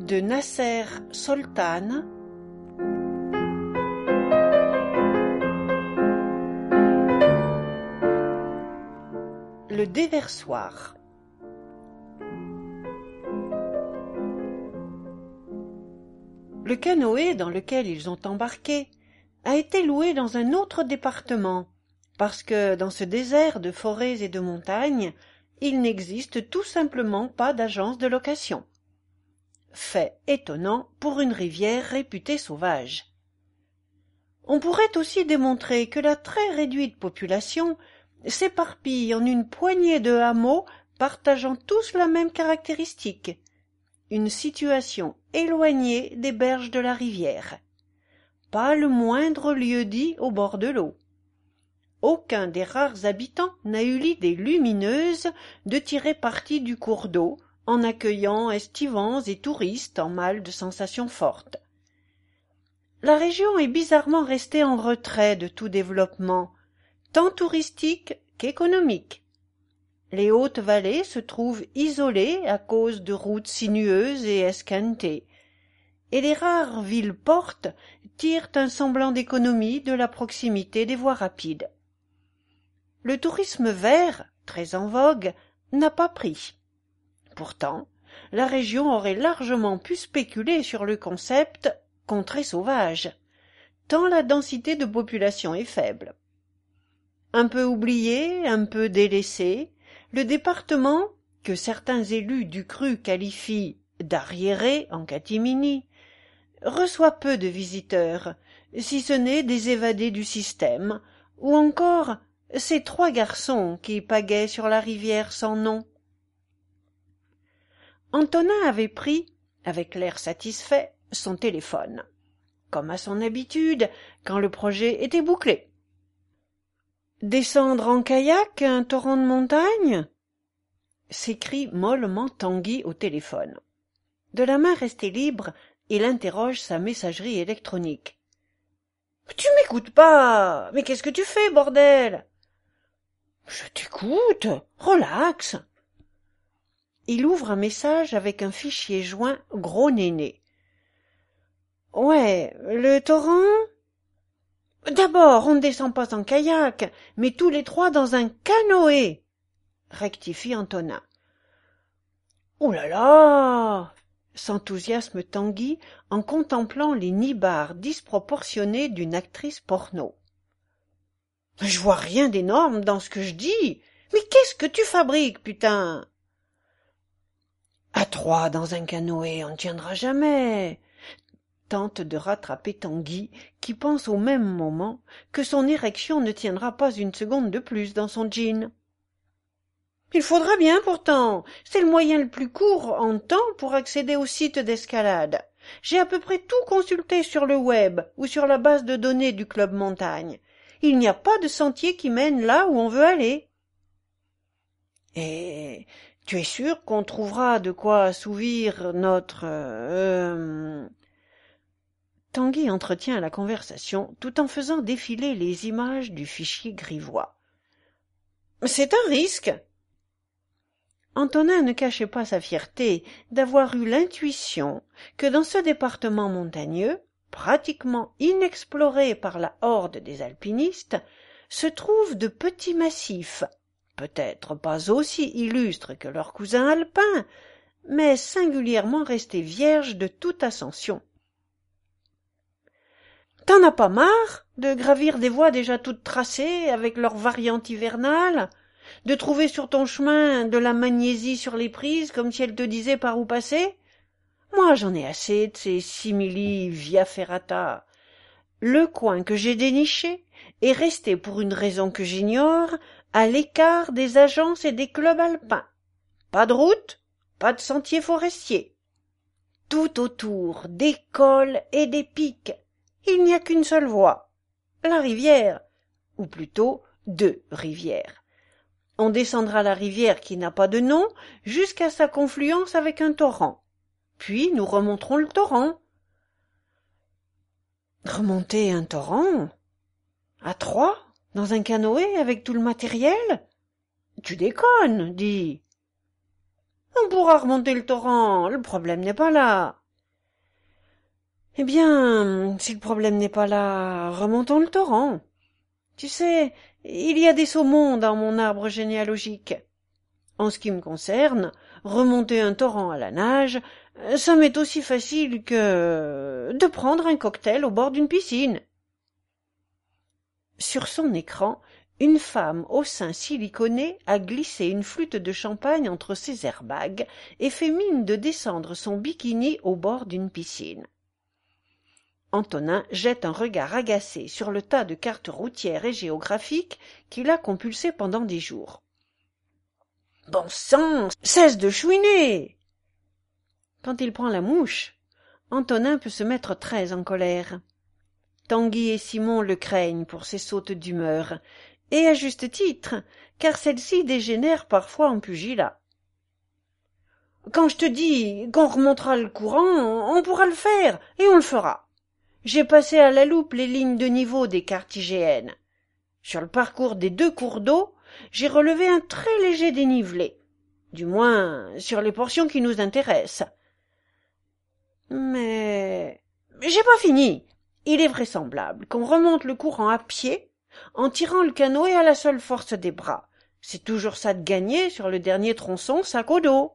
de Nasser Soltan. Le déversoir. Le canoë dans lequel ils ont embarqué a été loué dans un autre département, parce que dans ce désert de forêts et de montagnes, il n'existe tout simplement pas d'agence de location. Fait étonnant pour une rivière réputée sauvage. On pourrait aussi démontrer que la très réduite population s'éparpille en une poignée de hameaux partageant tous la même caractéristique, une situation éloignée des berges de la rivière. Pas le moindre lieu-dit au bord de l'eau. Aucun des rares habitants n'a eu l'idée lumineuse de tirer parti du cours d'eau en accueillant estivants et touristes en mal de sensations fortes. La région est bizarrement restée en retrait de tout développement, tant touristique qu'économique. Les hautes vallées se trouvent isolées à cause de routes sinueuses et esquintées, et les rares villes-portes tirent un semblant d'économie de la proximité des voies rapides. Le tourisme vert, très en vogue, n'a pas pris. Pourtant, la région aurait largement pu spéculer sur le concept « contrée sauvage », tant la densité de population est faible. Un peu oublié, un peu délaissé, le département, que certains élus du cru qualifient d'arriéré en catimini, reçoit peu de visiteurs, si ce n'est des évadés du système, ou encore ces 3 garçons qui pagaient sur la rivière sans nom. Antonin avait pris, avec l'air satisfait, son téléphone, comme à son habitude quand le projet était bouclé. Descendre en kayak un torrent de montagne? S'écrie mollement Tanguy au téléphone. De la main restée libre, il interroge sa messagerie électronique. « Tu m'écoutes pas? Mais qu'est-ce que tu fais, bordel ?»« Je t'écoute. Relax. » Il ouvre un message avec un fichier joint gros néné. « Ouais, le torrent? » « D'abord, on ne descend pas en kayak, mais tous les 3 dans un canoë, » rectifie Antonin. « Oh là là !» s'enthousiasme Tanguy en contemplant les nibards disproportionnés d'une actrice porno. « Je vois rien d'énorme dans ce que je dis. Mais qu'est-ce que tu fabriques, putain ?»« À 3 dans un canoë, on ne tiendra jamais. » Tente de rattraper Tanguy, qui pense au même moment que son érection ne tiendra pas une seconde de plus dans son jean. « Il faudra bien pourtant, c'est le moyen le plus court en temps pour accéder au site d'escalade. J'ai à peu près tout consulté sur le web ou sur la base de données du club montagne. Il n'y a pas de sentier qui mène là où on veut aller. » « Et tu es sûr qu'on trouvera de quoi assouvir notre... Tanguy entretient la conversation tout en faisant défiler les images du fichier grivois. « C'est un risque. » Antonin ne cachait pas sa fierté d'avoir eu l'intuition que dans ce département montagneux, pratiquement inexploré par la horde des alpinistes, se trouvent de petits massifs, peut-être pas aussi illustres que leurs cousins alpins, mais singulièrement restés vierges de toute ascension. T'en as pas marre de gravir des voies déjà toutes tracées avec leurs variantes hivernales, de trouver sur ton chemin de la magnésie sur les prises comme si elle te disait par où passer? Moi j'en ai assez de ces simili via ferrata. Le coin que j'ai déniché est resté pour une raison que j'ignore à l'écart des agences et des clubs alpins. Pas de route, pas de sentiers forestiers. Tout autour des cols et des pics. Il n'y a qu'une seule voie, la rivière, ou plutôt 2 rivières. On descendra la rivière qui n'a pas de nom jusqu'à sa confluence avec un torrent. Puis nous remonterons le torrent. Remonter un torrent? À 3? Dans un canoë avec tout le matériel? Tu déconnes, dis. On pourra remonter le torrent, le problème n'est pas là. Eh bien, si le problème n'est pas là, remontons le torrent. Tu sais, il y a des saumons dans mon arbre généalogique. En ce qui me concerne, remonter un torrent à la nage, ça m'est aussi facile que de prendre un cocktail au bord d'une piscine. Sur son écran, une femme au sein siliconé a glissé une flûte de champagne entre ses airbags et fait mine de descendre son bikini au bord d'une piscine. Antonin jette un regard agacé sur le tas de cartes routières et géographiques qu'il a compulsé pendant des jours. « Bon sang, cesse de chouiner !» Quand il prend la mouche, Antonin peut se mettre très en colère. Tanguy et Simon le craignent pour ses sautes d'humeur, et à juste titre, car celle-ci dégénère parfois en pugilat. « Quand je te dis qu'on remontera le courant, on pourra le faire, et on le fera. J'ai passé à la loupe les lignes de niveau des cartes IGN. Sur le parcours des 2 cours d'eau, j'ai relevé un très léger dénivelé, du moins sur les portions qui nous intéressent. Mais j'ai pas fini. Il est vraisemblable qu'on remonte le courant à pied en tirant le canoë à la seule force des bras. C'est toujours ça de gagner sur le dernier tronçon sac au dos.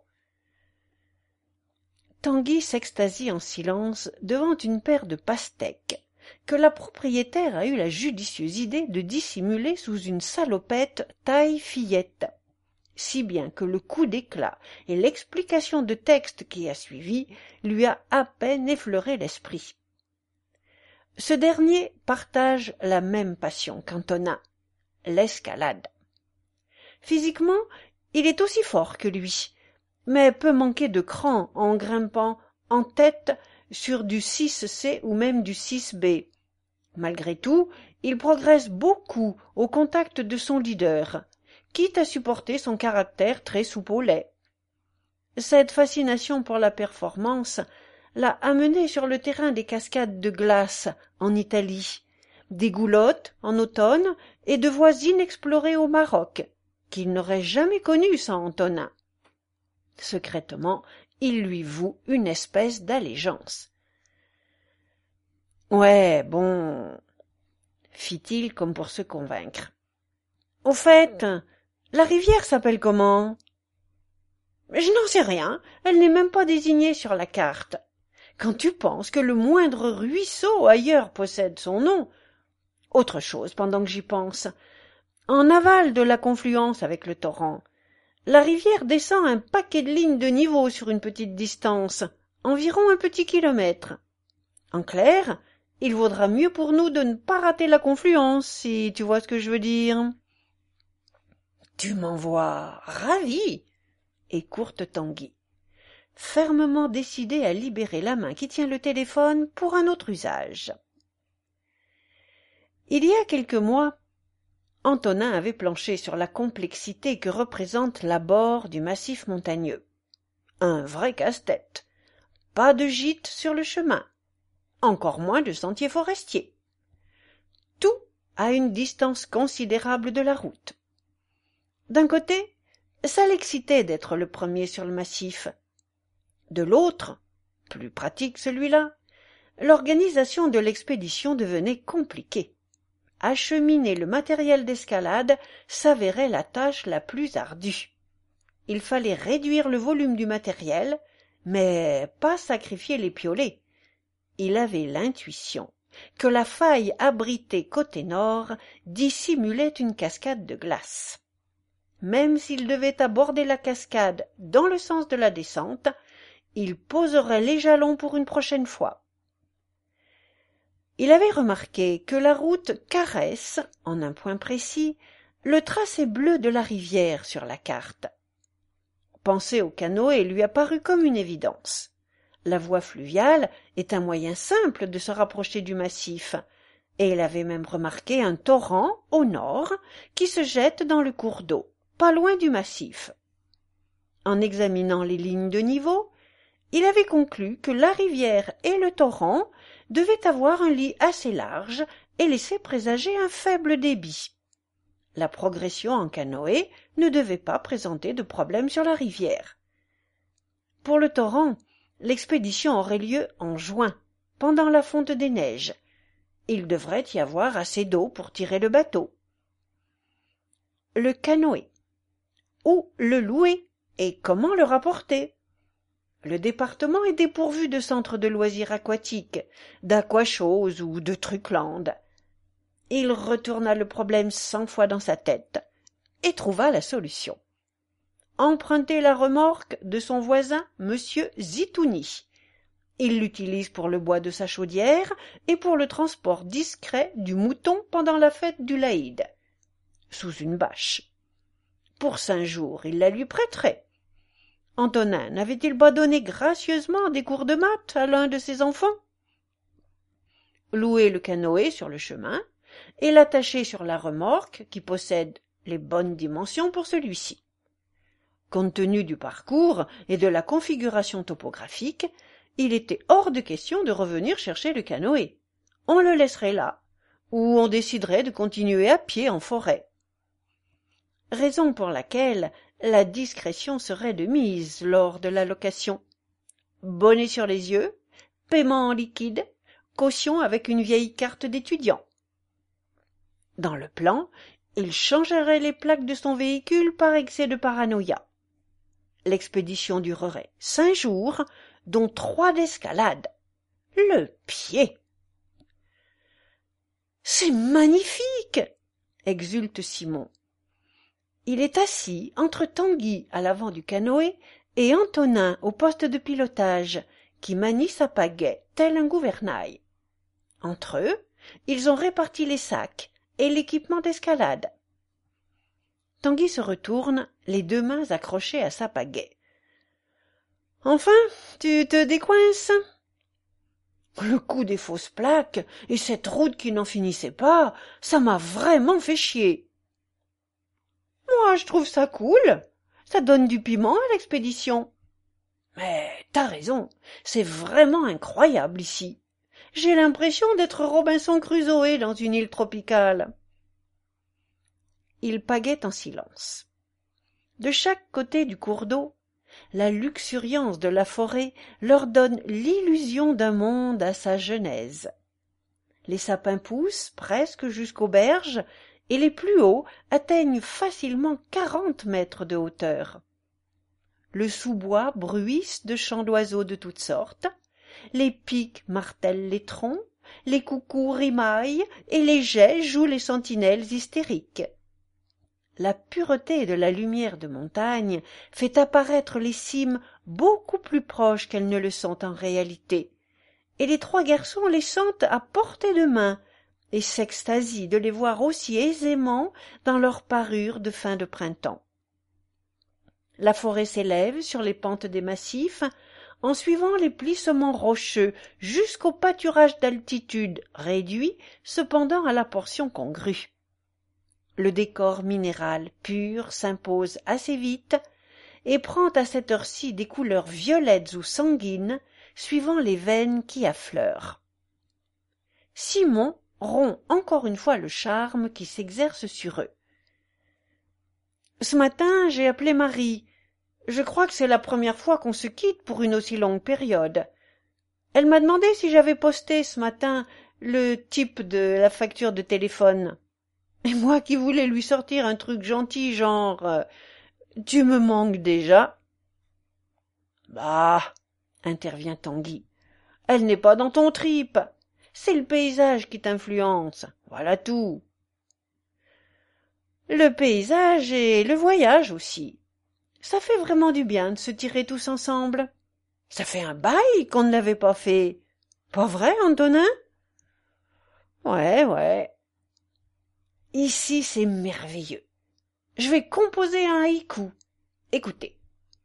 Tanguy s'extasie en silence devant une paire de pastèques que la propriétaire a eu la judicieuse idée de dissimuler sous une salopette taille fillette, si bien que le coup d'éclat et l'explication de texte qui a suivi lui a à peine effleuré l'esprit. Ce dernier partage la même passion qu'Antonin, l'escalade. Physiquement, il est aussi fort que lui, mais peut manquer de cran en grimpant en tête sur du 6C ou même du 6B. Malgré tout, il progresse beaucoup au contact de son leader, quitte à supporter son caractère très soupe au lait. Cette fascination pour la performance l'a amené sur le terrain des cascades de glace en Italie, des goulottes en automne et de voies inexplorées au Maroc, qu'il n'aurait jamais connues sans Antonin. Secrètement, il lui voue une espèce d'allégeance. « Ouais, bon, » fit-il comme pour se convaincre. « Au fait, la rivière s'appelle comment ?»« Je n'en sais rien, elle n'est même pas désignée sur la carte. Quand tu penses que le moindre ruisseau ailleurs possède son nom. Autre chose, pendant que j'y pense. En aval de la confluence avec le torrent, la rivière descend un paquet de lignes de niveau sur une petite distance, environ un petit kilomètre. En clair, il vaudra mieux pour nous de ne pas rater la confluence, si tu vois ce que je veux dire. »« Tu m'en vois ravi !» écourte Tanguy, fermement décidé à libérer la main qui tient le téléphone pour un autre usage. Il y a quelques mois, Antonin avait planché sur la complexité que représente l'abord du massif montagneux. Un vrai casse-tête. Pas de gîte sur le chemin, encore moins de sentiers forestiers. Tout à une distance considérable de la route. D'un côté, ça l'excitait d'être le premier sur le massif. De l'autre, plus pratique celui-là, l'organisation de l'expédition devenait compliquée. Acheminer le matériel d'escalade s'avérait la tâche la plus ardue. Il fallait réduire le volume du matériel, mais pas sacrifier les piolets. Il avait l'intuition que la faille abritée côté nord dissimulait une cascade de glace. Même s'il devait aborder la cascade dans le sens de la descente, il poserait les jalons pour une prochaine fois. Il avait remarqué que la route caresse, en un point précis, le tracé bleu de la rivière sur la carte. Penser au canoë lui apparut comme une évidence. La voie fluviale est un moyen simple de se rapprocher du massif, et il avait même remarqué un torrent au nord qui se jette dans le cours d'eau, pas loin du massif. En examinant les lignes de niveau, il avait conclu que la rivière et le torrent devaient avoir un lit assez large et laisser présager un faible débit. La progression en canoë ne devait pas présenter de problème sur la rivière. Pour le torrent, l'expédition aurait lieu en juin, pendant la fonte des neiges. Il devrait y avoir assez d'eau pour tirer le bateau. Le canoë. Où le louer et comment le rapporter? Le département est dépourvu de centres de loisirs aquatiques, d'aquachose ou de truckland. Il retourna le problème 100 fois dans sa tête et trouva la solution. Emprunter la remorque de son voisin, monsieur Zitouni. Il l'utilise pour le bois de sa chaudière et pour le transport discret du mouton pendant la fête du Laïd, sous une bâche. Pour 5 jours, il la lui prêterait. Antonin n'avait-il pas donné gracieusement des cours de maths à l'un de ses enfants? Louer le canoë sur le chemin et l'attacher sur la remorque qui possède les bonnes dimensions pour celui-ci. Compte tenu du parcours et de la configuration topographique, il était hors de question de revenir chercher le canoë. On le laisserait là, ou on déciderait de continuer à pied en forêt. Raison pour laquelle la discrétion serait de mise lors de la location. Bonnet sur les yeux, paiement en liquide, caution avec une vieille carte d'étudiant. Dans le plan, il changerait les plaques de son véhicule par excès de paranoïa. L'expédition durerait 5 jours, dont 3 d'escalade. Le pied! C'est magnifique! Exulte Simon. Il est assis entre Tanguy à l'avant du canoë et Antonin au poste de pilotage, qui manie sa pagaie tel un gouvernail. Entre eux, ils ont réparti les sacs et l'équipement d'escalade. Tanguy se retourne, les 2 mains accrochées à sa pagaie. « Enfin, tu te décoinces ?» Le coup des fausses plaques et cette route qui n'en finissait pas, ça m'a vraiment fait chier. Moi, je trouve ça cool. Ça donne du piment à l'expédition. Mais t'as raison, c'est vraiment incroyable ici. J'ai l'impression d'être Robinson Crusoe dans une île tropicale. Ils pagaient en silence. De chaque côté du cours d'eau, la luxuriance de la forêt leur donne l'illusion d'un monde à sa genèse. Les sapins poussent presque jusqu'aux berges et les plus hauts atteignent facilement 40 mètres de hauteur. Le sous-bois bruisse de chants d'oiseaux de toutes sortes, les pics martèlent les troncs, les coucous rimaillent et les geais jouent les sentinelles hystériques. La pureté de la lumière de montagne fait apparaître les cimes beaucoup plus proches qu'elles ne le sont en réalité, et les 3 garçons les sentent à portée de main et s'extasient de les voir aussi aisément dans leur parure de fin de printemps. La forêt s'élève sur les pentes des massifs en suivant les plissements rocheux jusqu'au pâturage d'altitude réduit cependant à la portion congrue. Le décor minéral pur s'impose assez vite et prend à cette heure-ci des couleurs violettes ou sanguines suivant les veines qui affleurent. Simon rompt encore une fois le charme qui s'exerce sur eux. « Ce matin, j'ai appelé Marie. Je crois que c'est la première fois qu'on se quitte pour une aussi longue période. Elle m'a demandé si j'avais posté ce matin le type de la facture de téléphone. Et moi qui voulais lui sortir un truc gentil genre « Tu me manques déjà ?» Bah, intervient Tanguy, elle n'est pas dans ton trip. C'est le paysage qui t'influence, voilà tout. Le paysage et le voyage aussi. Ça fait vraiment du bien de se tirer tous ensemble. Ça fait un bail qu'on ne l'avait pas fait. Pas vrai, Antonin? Ouais. Ici, c'est merveilleux. Je vais composer un haïku. Écoutez.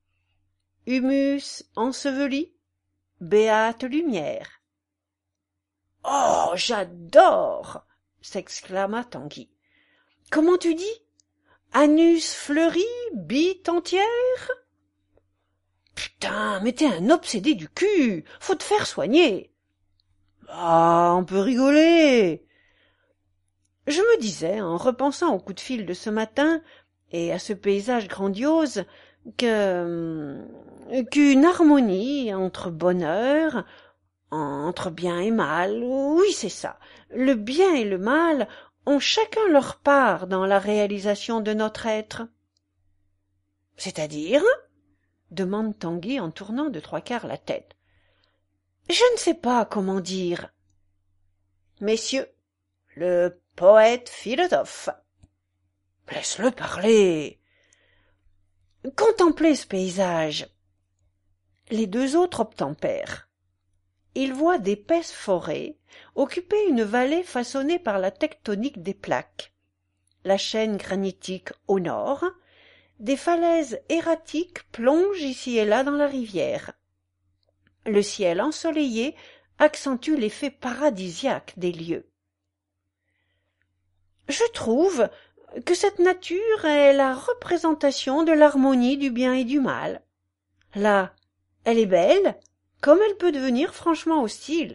Humus enseveli, béate lumière. Oh, j'adore! S'exclama Tanguy. Comment tu dis? Anus fleuri, bite entière? Putain, mais t'es un obsédé du cul! Faut te faire soigner! Ah, on peut rigoler! Je me disais, en repensant au coup de fil de ce matin et à ce paysage grandiose, qu'une harmonie entre bonheur, Entre bien et mal, oui, c'est ça. Le bien et le mal ont chacun leur part dans la réalisation de notre être. C'est-à-dire? Demande Tanguy en tournant de trois quarts la tête. Je ne sais pas comment dire. Messieurs, le poète philosophe. Laisse-le parler. Contemplez ce paysage. Les deux autres obtempèrent. Ils voient d'épaisses forêts occuper une vallée façonnée par la tectonique des plaques, la chaîne granitique au nord, des falaises erratiques plongent ici et là dans la rivière. Le ciel ensoleillé accentue l'effet paradisiaque des lieux. Je trouve que cette nature est la représentation de l'harmonie du bien et du mal. Là, elle est belle, comme elle peut devenir franchement hostile.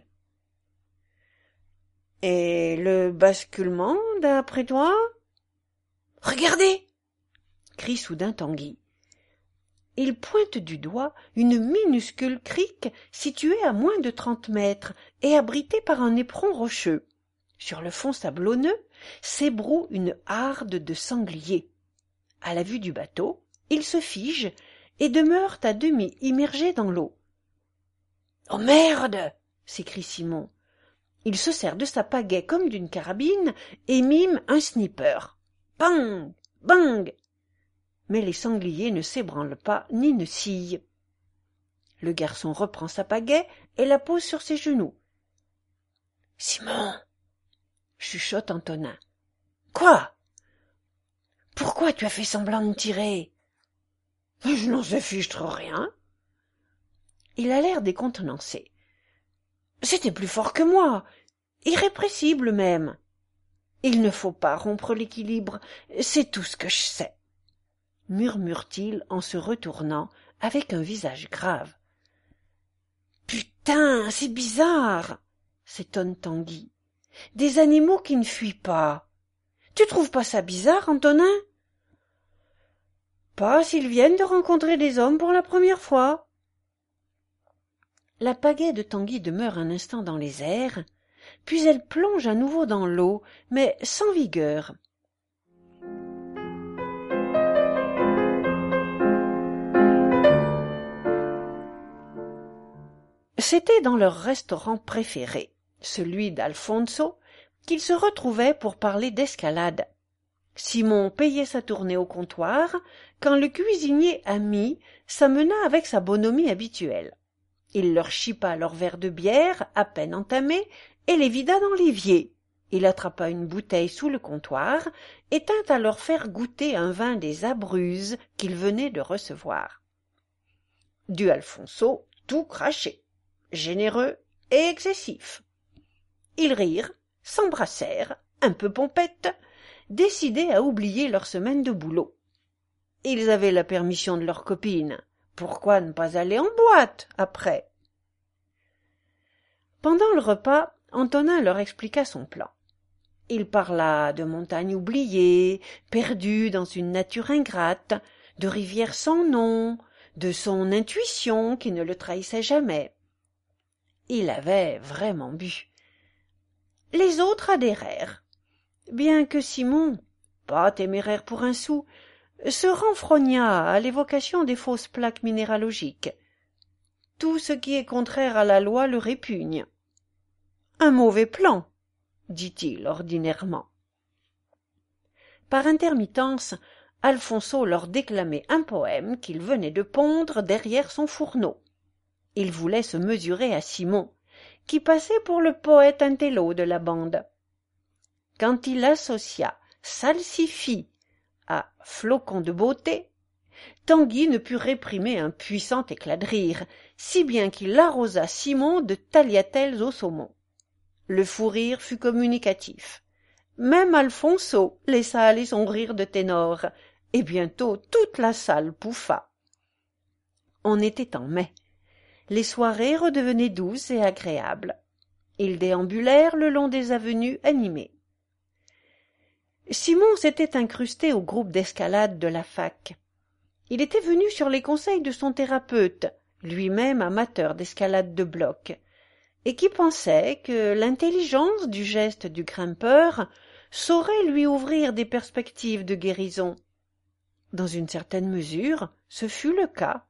Et le basculement, d'après toi? Regardez! Crie soudain Tanguy. Il pointe du doigt une minuscule crique située à moins de 30 mètres et abritée par un éperon rocheux. Sur le fond sablonneux s'ébroue une harde de sangliers. À la vue du bateau, ils se figent et demeurent à demi immergés dans l'eau. « Oh merde !» s'écrie Simon. Il se sert de sa pagaie comme d'une carabine et mime un sniper. Bang! Bang! Mais les sangliers ne s'ébranlent pas ni ne sillent. Le garçon reprend sa pagaie et la pose sur ses genoux. « Simon !» chuchote Antonin. « Quoi ? Pourquoi tu as fait semblant de tirer ? » ?»« Je n'en sais fichtre rien. » Il a l'air décontenancé. « C'était plus fort que moi, irrépressible même. Il ne faut pas rompre l'équilibre, c'est tout ce que je sais. » murmure-t-il en se retournant avec un visage grave. « Putain, c'est bizarre !» s'étonne Tanguy. « Des animaux qui ne fuient pas. Tu trouves pas ça bizarre, Antonin ? » « Pas s'ils viennent de rencontrer des hommes pour la première fois. » La pagaie de Tanguy demeure un instant dans les airs, puis elle plonge à nouveau dans l'eau, mais sans vigueur. C'était dans leur restaurant préféré, celui d'Alfonso, qu'ils se retrouvaient pour parler d'escalade. Simon payait sa tournée au comptoir, quand le cuisinier ami s'amena avec sa bonhomie habituelle. Il leur chipa leur verre de bière, à peine entamé, et les vida dans l'évier. Il attrapa une bouteille sous le comptoir et tint à leur faire goûter un vin des Abruzzes qu'il venait de recevoir. Du Alfonso tout craché, généreux et excessif. Ils rirent, s'embrassèrent, un peu pompettes, décidés à oublier leur semaine de boulot. Ils avaient la permission de leur copine. Pourquoi ne pas aller en boîte après? Pendant le repas, Antonin leur expliqua son plan. Il parla de montagnes oubliées, perdues dans une nature ingrate, de rivières sans nom, de son intuition qui ne le trahissait jamais. Il avait vraiment bu. Les autres adhérèrent, bien que Simon, pas téméraire pour un sou, se renfrogna à l'évocation des fausses plaques minéralogiques. Tout ce qui est contraire à la loi le répugne. Un mauvais plan, dit-il ordinairement. Par intermittence, Alfonso leur déclamait un poème qu'il venait de pondre derrière son fourneau. Il voulait se mesurer à Simon, qui passait pour le poète intello de la bande. Quand il associa salsifis à flocon de beauté, Tanguy ne put réprimer un puissant éclat de rire, si bien qu'il arrosa Simon de tagliatelles au saumon. Le fou rire fut communicatif. Même Alfonso laissa aller son rire de ténor, et bientôt toute la salle pouffa. On était en mai. Les soirées redevenaient douces et agréables. Ils déambulèrent le long des avenues animées. Simon s'était incrusté au groupe d'escalade de la fac. Il était venu sur les conseils de son thérapeute, lui-même amateur d'escalade de bloc, et qui pensait que l'intelligence du geste du grimpeur saurait lui ouvrir des perspectives de guérison. Dans une certaine mesure, ce fut le cas.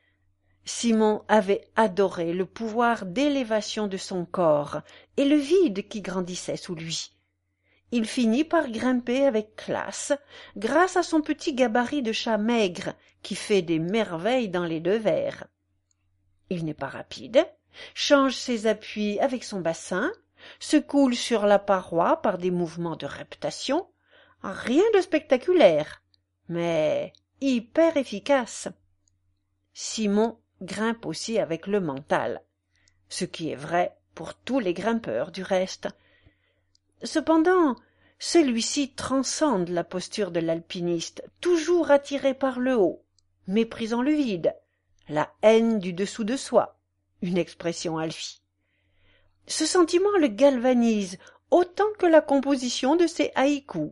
Simon avait adoré le pouvoir d'élévation de son corps et le vide qui grandissait sous lui. Il finit par grimper avec classe, grâce à son petit gabarit de chat maigre qui fait des merveilles dans les devers. Il n'est pas rapide, change ses appuis avec son bassin, se coule sur la paroi par des mouvements de reptation, rien de spectaculaire, mais hyper efficace. Simon grimpe aussi avec le mental, ce qui est vrai pour tous les grimpeurs du reste. Cependant, celui-ci transcende la posture de l'alpiniste, toujours attiré par le haut, méprisant le vide, la haine du dessous de soi, une expression Alfie. Ce sentiment le galvanise autant que la composition de ses haïkus.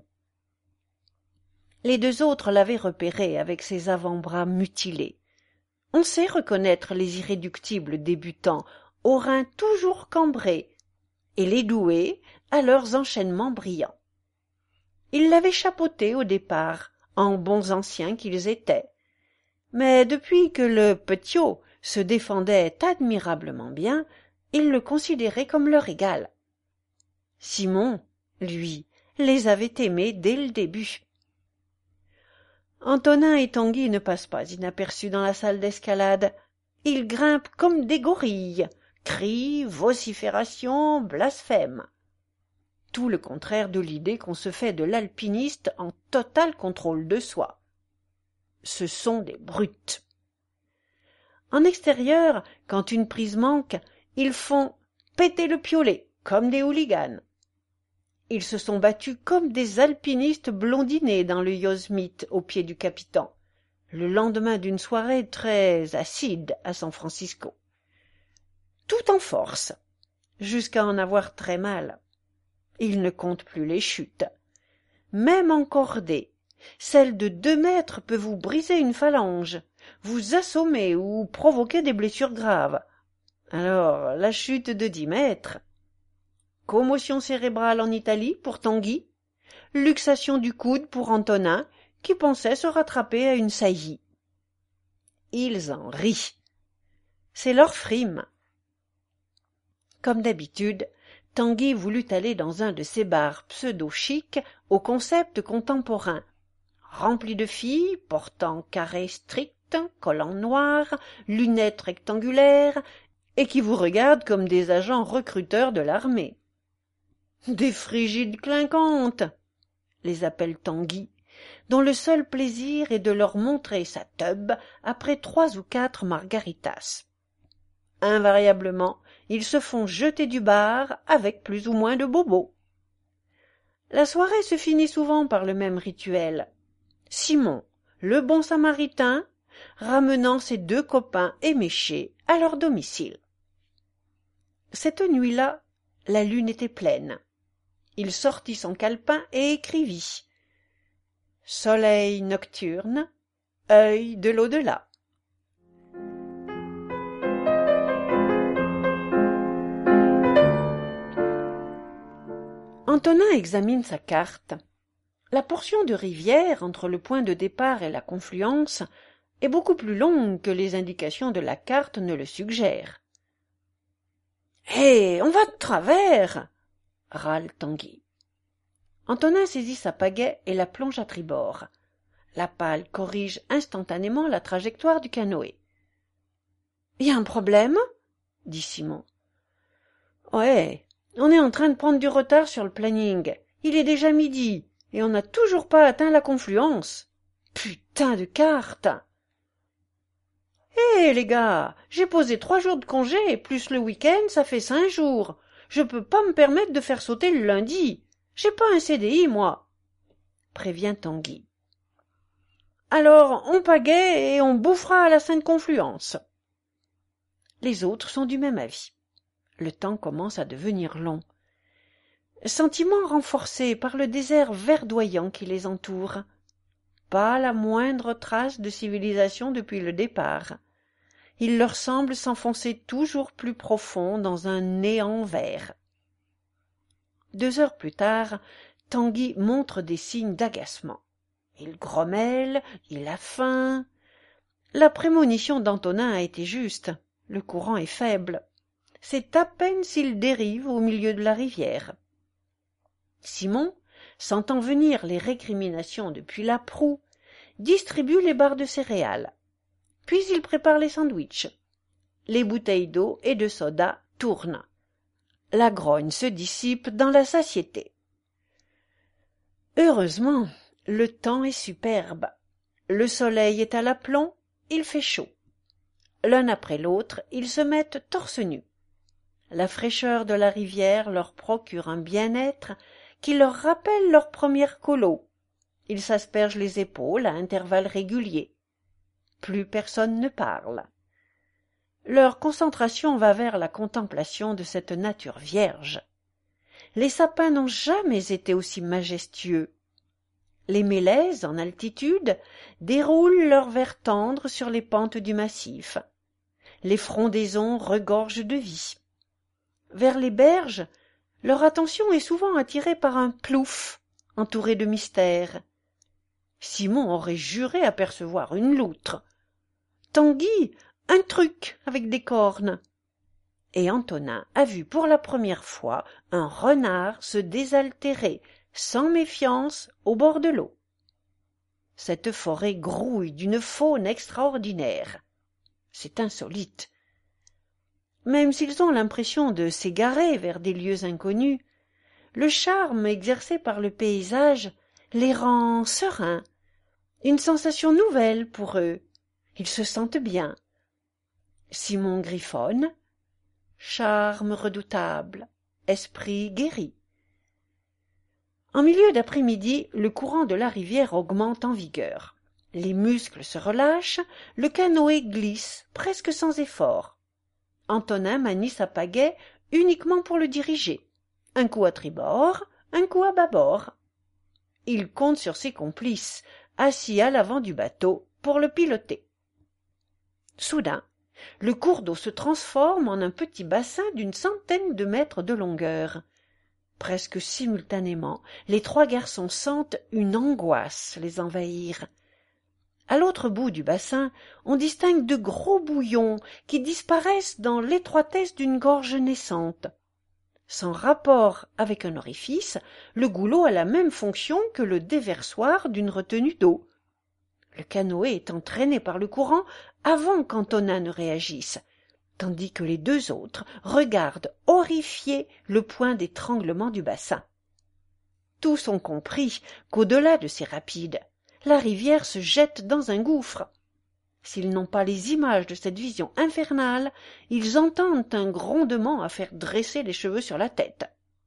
Les deux autres l'avaient repéré avec ses avant-bras mutilés. On sait reconnaître les irréductibles débutants aux reins toujours cambrés et les doués à leurs enchaînements brillants. Ils l'avaient chapeauté au départ, en bons anciens qu'ils étaient. Mais depuis que le petiot se défendait admirablement bien, ils le considéraient comme leur égal. Simon, lui, les avait aimés dès le début. Antonin et Tanguy ne passent pas inaperçus dans la salle d'escalade. Ils grimpent comme des gorilles, cris, vociférations, blasphèmes. Tout le contraire de l'idée qu'on se fait de l'alpiniste en total contrôle de soi. Ce sont des brutes. En extérieur, quand une prise manque, ils font péter le piolet, comme des hooligans. Ils se sont battus comme des alpinistes blondinés dans le Yosemite au pied du Capitan, le lendemain d'une soirée très acide à San Francisco. Tout en force, jusqu'à en avoir très mal. Ils ne comptent plus les chutes. Même en cordée, celle de 2 mètres peut vous briser une phalange, vous assommer ou provoquer des blessures graves. Alors, la chute de 10 mètres... Commotion cérébrale en Italie pour Tanguy, luxation du coude pour Antonin, qui pensait se rattraper à une saillie. Ils en rient. C'est leur frime. Comme d'habitude, Tanguy voulut aller dans un de ces bars pseudo-chics au concept contemporain, remplis de filles portant carrés stricts, collants noirs, lunettes rectangulaires, et qui vous regardent comme des agents recruteurs de l'armée. Des frigides clinquantes, les appelle Tanguy, dont le seul plaisir est de leur montrer sa teub après 3 ou 4 margaritas. Invariablement, ils se font jeter du bar avec plus ou moins de bobos. La soirée se finit souvent par le même rituel. Simon, le bon samaritain, ramenant ses 2 copains éméchés à leur domicile. Cette nuit-là, la lune était pleine. Il sortit son calepin et écrivit « Soleil nocturne, œil de l'au-delà ». Antonin examine sa carte. La portion de rivière entre le point de départ et la confluence est beaucoup plus longue que les indications de la carte ne le suggèrent. « Hé, on va de travers !» râle Tanguy. Antonin saisit sa pagaie et la plonge à tribord. La pale corrige instantanément la trajectoire du canoë. « Y a un problème ?» dit Simon. « Ouais, on est en train de prendre du retard sur le planning. Il est déjà midi et on n'a toujours pas atteint la confluence. Putain de carte !»« Hé, les gars, j'ai posé 3 jours de congé, plus le week-end, ça fait 5 jours. Je peux pas me permettre de faire sauter le lundi. J'ai pas un CDI, moi, prévient Tanguy. Alors, on pagaie et on bouffera à la Sainte Confluence. Les autres sont du même avis. Le temps commence à devenir long. Sentiment renforcé par le désert verdoyant qui les entoure. Pas la moindre trace de civilisation depuis le départ. il leur semble s'enfoncer toujours plus profond dans un néant vert. 2 heures plus tard, Tanguy montre des signes d'agacement. Il grommelle, il a faim. La prémonition d'Antonin a été juste, le courant est faible. C'est à peine s'il dérive au milieu de la rivière. Simon, sentant venir les récriminations depuis la proue, distribue les barres de céréales. Puis il prépare les sandwichs. Les bouteilles d'eau et de soda tournent. La grogne se dissipe dans la satiété. Heureusement, le temps est superbe. Le soleil est à l'aplomb, il fait chaud. L'un après l'autre, ils se mettent torse nu. La fraîcheur de la rivière leur procure un bien-être qui leur rappelle leur première colo. Ils s'aspergent les épaules à intervalles réguliers. Plus personne ne parle. Leur concentration va vers la contemplation de cette nature vierge. Les sapins n'ont jamais été aussi majestueux. Les mélèzes, en altitude, déroulent leurs vers tendres sur les pentes du massif. Les frondaisons regorgent de vie. Vers les berges, leur attention est souvent attirée par un plouf entouré de mystère. Simon aurait juré apercevoir une loutre. Tanguy, un truc avec des cornes. Et Antonin a vu pour la première fois un renard se désaltérer sans méfiance au bord de l'eau. Cette forêt grouille d'une faune extraordinaire. C'est insolite. Même s'ils ont l'impression de s'égarer vers des lieux inconnus, le charme exercé par le paysage les rend sereins, une sensation nouvelle pour eux. Ils se sentent bien. Simon griffonne. Charme redoutable, esprit guéri. En milieu d'après-midi, le courant de la rivière augmente en vigueur. Les muscles se relâchent, le canoë glisse, presque sans effort. Antonin manie sa pagaie uniquement pour le diriger. Un coup à tribord, un coup à bâbord. Il compte sur ses complices, assis à l'avant du bateau, pour le piloter. Soudain, le cours d'eau se transforme en un petit bassin d'une centaine de mètres de longueur. Presque simultanément, les 3 garçons sentent une angoisse les envahir. À l'autre bout du bassin, on distingue de gros bouillons qui disparaissent dans l'étroitesse d'une gorge naissante. Sans rapport avec un orifice, le goulot a la même fonction que le déversoir d'une retenue d'eau. Le canoë est entraîné par le courant avant qu'Antonin ne réagisse, tandis que les 2 autres regardent horrifiés le point d'étranglement du bassin. Tous ont compris qu'au-delà de ces rapides, la rivière se jette dans un gouffre. S'ils n'ont pas les images de cette vision infernale, ils entendent un grondement à faire dresser les cheveux sur la tête.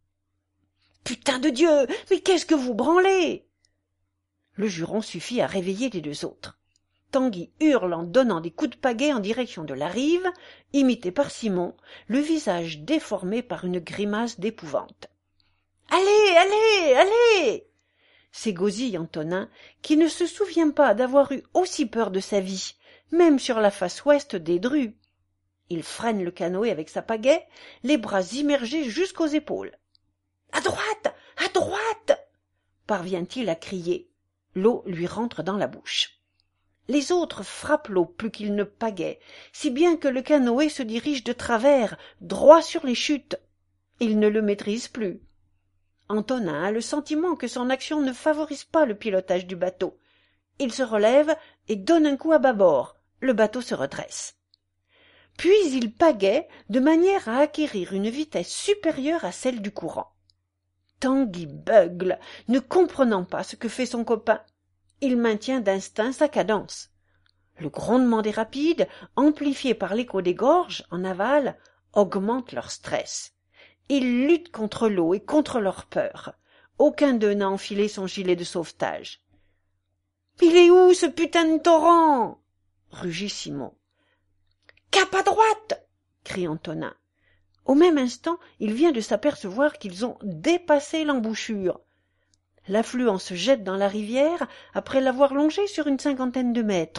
« Putain de Dieu, mais qu'est-ce que vous branlez ?» Le juron suffit à réveiller les 2 autres. Tanguy hurle en donnant des coups de pagaie en direction de la rive, imité par Simon, le visage déformé par une grimace d'épouvante. « Allez, allez, allez !» s'égosille Antonin, qui ne se souvient pas d'avoir eu aussi peur de sa vie, même sur la face ouest des Drues. Il freine le canoë avec sa pagaie, les bras immergés jusqu'aux épaules. « À droite, à droite !» parvient-il à crier. L'eau lui rentre dans la bouche. Les autres frappent l'eau plus qu'ils ne pagaient, si bien que le canoë se dirige de travers, droit sur les chutes. Il ne le maîtrise plus. Antonin a le sentiment que son action ne favorise pas le pilotage du bateau. Il se relève et donne un coup à bâbord. Le bateau se redresse. Puis il pagaie de manière à acquérir une vitesse supérieure à celle du courant. Tanguy beugle, ne comprenant pas ce que fait son copain. Il maintient d'instinct sa cadence. Le grondement des rapides, amplifié par l'écho des gorges en aval, augmente leur stress. Ils luttent contre l'eau et contre leur peur. Aucun d'eux n'a enfilé son gilet de sauvetage. « Il est où, ce putain de torrent ?» rugit Simon. « Cap à droite !» crie Antonin. Au même instant, il vient de s'apercevoir qu'ils ont dépassé l'embouchure. L'affluent se jette dans la rivière après l'avoir longée sur une 50aine de mètres.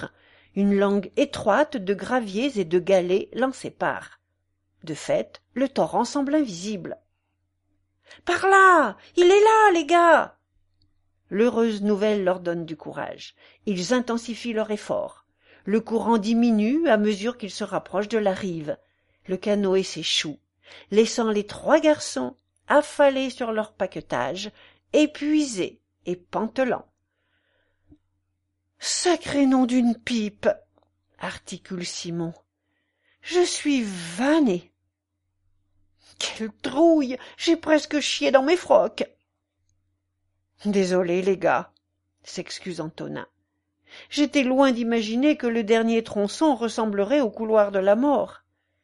Une langue étroite de graviers et de galets l'en sépare. De fait, le torrent semble invisible. « Par là! Il est là, les gars !» L'heureuse nouvelle leur donne du courage. Ils intensifient leur effort. Le courant diminue à mesure qu'ils se rapprochent de la rive. Le canoë s'échoue, laissant les 3 garçons affalés sur leur paquetage, épuisés et pantelants. « Sacré nom d'une pipe !» articule Simon. « Je suis vanné. »« Quelle trouille! J'ai presque chié dans mes frocs !»« Désolé, les gars, » s'excuse Antonin. « J'étais loin d'imaginer que le dernier tronçon ressemblerait au couloir de la mort. »«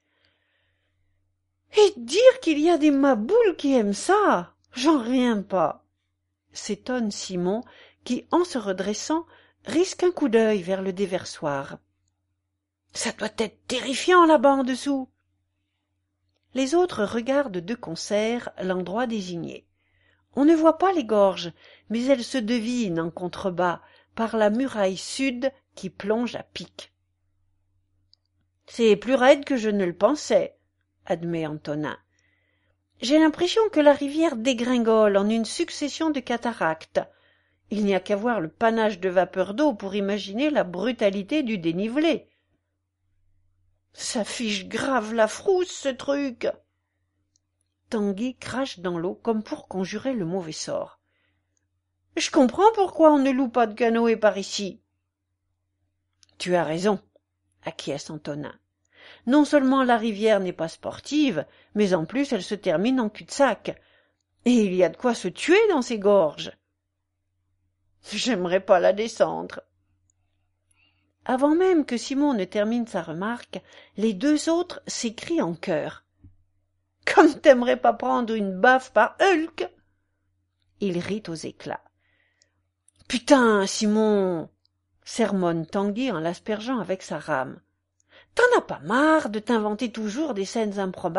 Et dire qu'il y a des maboules qui aiment ça, j'en reviens pas !» s'étonne Simon, qui, en se redressant, risque un coup d'œil vers le déversoir. « Ça doit être terrifiant là-bas en dessous !» Les autres regardent de concert l'endroit désigné. On ne voit pas les gorges, mais elles se devinent en contrebas par la muraille sud qui plonge à pic. « C'est plus raide que je ne le pensais, » admet Antonin. « J'ai l'impression que la rivière dégringole en une succession de cataractes. Il n'y a qu'à voir le panache de vapeur d'eau pour imaginer la brutalité du dénivelé. » Ça fiche grave la frousse, ce truc. Tanguy crache dans l'eau comme pour conjurer le mauvais sort. Je comprends pourquoi on ne loue pas de canoë par ici. Tu as raison, acquiesce Antonin. Non seulement la rivière n'est pas sportive, mais en plus elle se termine en cul-de-sac. Et il y a de quoi se tuer dans ces gorges. J'aimerais pas la descendre. Avant même que Simon ne termine sa remarque, les 2 autres s'écrient en chœur. « Comme t'aimerais pas prendre une baffe par Hulk !» Il rit aux éclats. « Putain, Simon !» sermonne Tanguy en l'aspergeant avec sa rame. « T'en as pas marre de t'inventer toujours des scènes improbables ?»«